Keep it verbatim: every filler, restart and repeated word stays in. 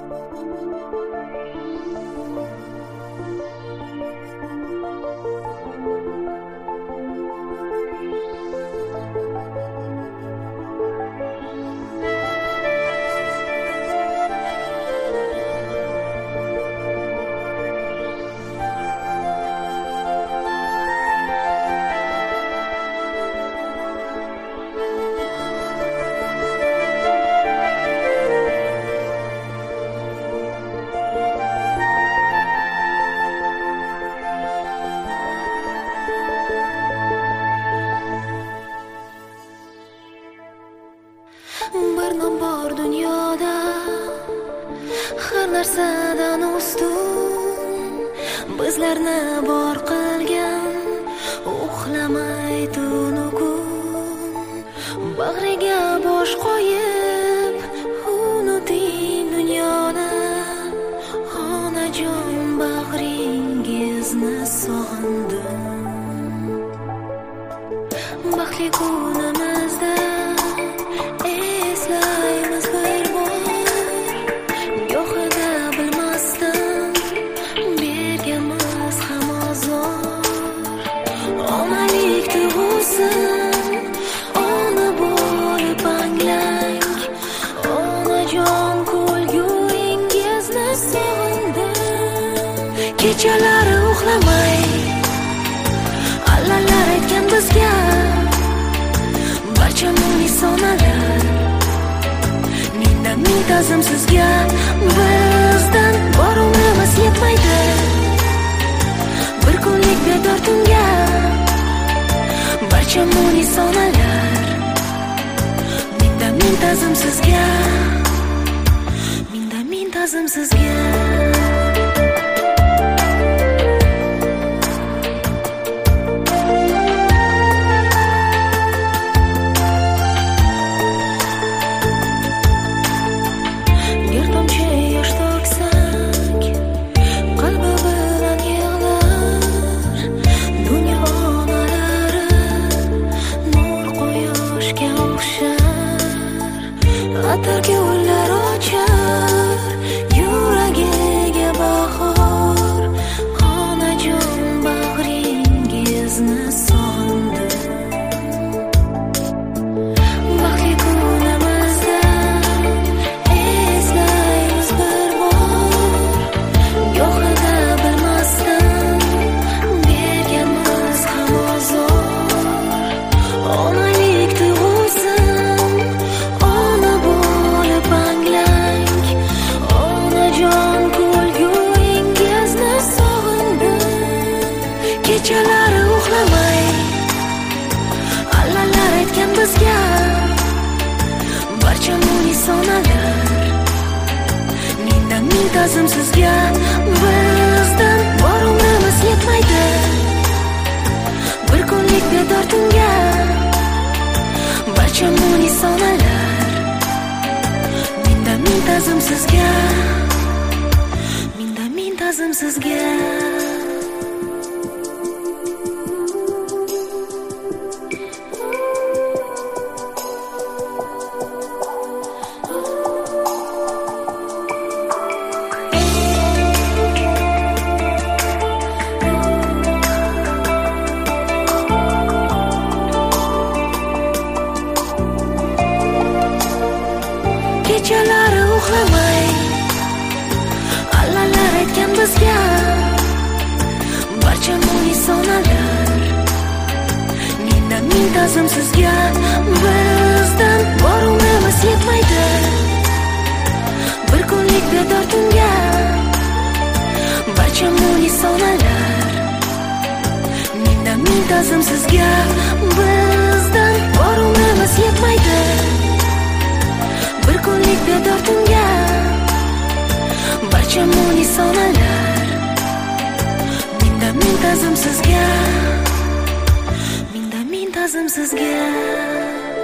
Bir nom bor dunyoda, har narsadan ustun, bizlarni bor qilgan, uxlamay tunu kun. Bag'riga bosh qo'yib, unuting dunyoni, onajon bag'ringizni sog'indim. Baxtli kunimizda eslaymiz bir bor, yo'qida bilmasdan berganmiz ham ozor. Onalik tuyg'usi, ona bo'lib anglang, onajon kulguingizni sog'indim. Kechalari uxlamay allalar aytgan bizga barcha muni-sonalar, mingdan ming ta'zim sizga. Bizdan bor umrimiz yetmaydi bir kunlik bedor tunga. Barcha muni-sonalar, mingdan ming ta'zim sizga, mingdan ming ta'zim sizga. Atarga gullar ochar, yuragiga bahor, onajon bag'ringizni sog'indim. Baxtli kunimizda eslaymiz bir bor, yo'qida bilmasdan berganmiz ham ozor. Onalik tuyg'usi, kechalari uxlamay allalar aytgan bizga barcha muni-sonalar, mingdan ming ta'zim sizga. Bizdan bor umrimiz yetmaydi bir kunlik bedor tunga. Barcha muni-sonalar, mingdan ming ta'zim sizga, mingdan ming ta'zim sizga. Kechalari uxlamay allalar aytgan bizga barcha muni-sonalar, mingdan ming ta'zim sizga. Bizdan bor umrimiz yetmaydi bir kunlik bedor tunga. Barcha muni-sonalar, mingdan ming ta'zim sizga. Bizdan bor umrimiz yetmaydi bir kunlik bedor tunga. Barcha muni-sonalar, mingdan ming ta'zim sizga, mingdan ming ta'zim sizga.